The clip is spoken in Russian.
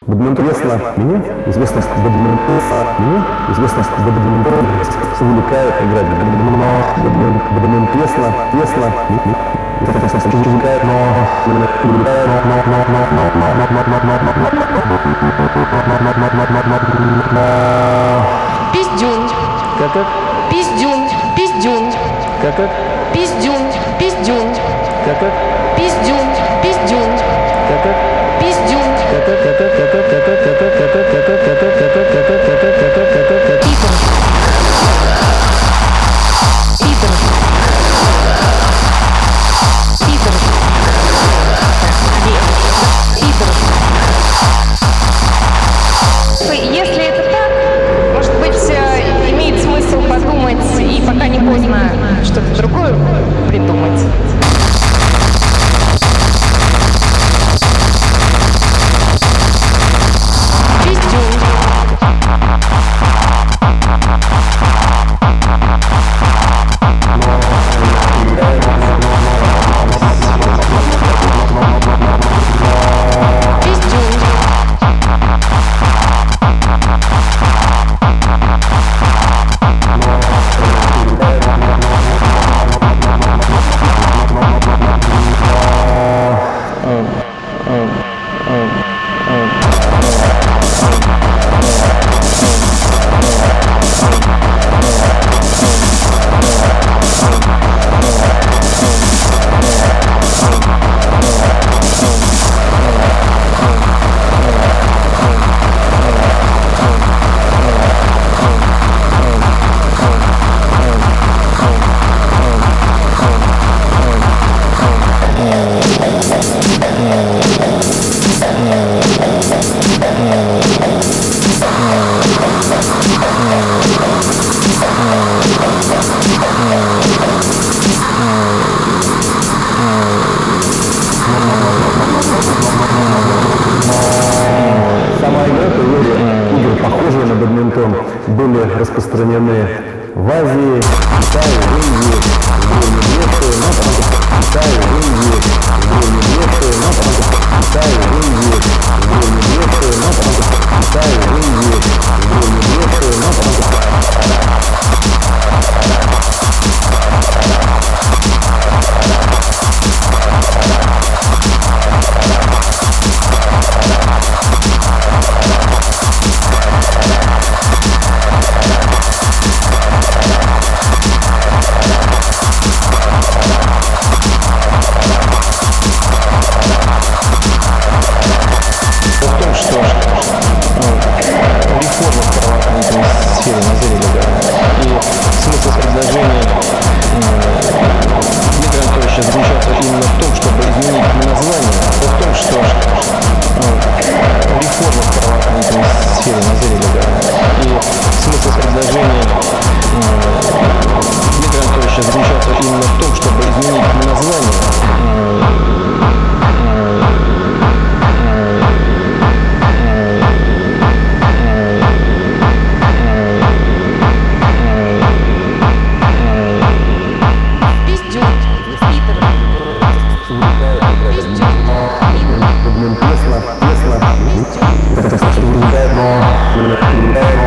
Бадминтон известно мне, известность бадминтон увлекает играть. Бадминтон известно, увлекает, Пиздюн. Как? Пиздюн. Пиздюн. Как? Пиздюн. Пиздюн. Как? Пиздюн. Пиздюн. Как? Пиздюн. Если это так, может быть, имеет смысл подумать и пока не поздно что-то другое придумать. Сама игры, похожие на бадминтон, были распространены в Азии, Китае, в Индии, в Древней Греции, Китае, в Индии, в Древней Греции, Китае, в Индии, в Древней Греции, Китае, в Индии, в Древней Греции, Песня,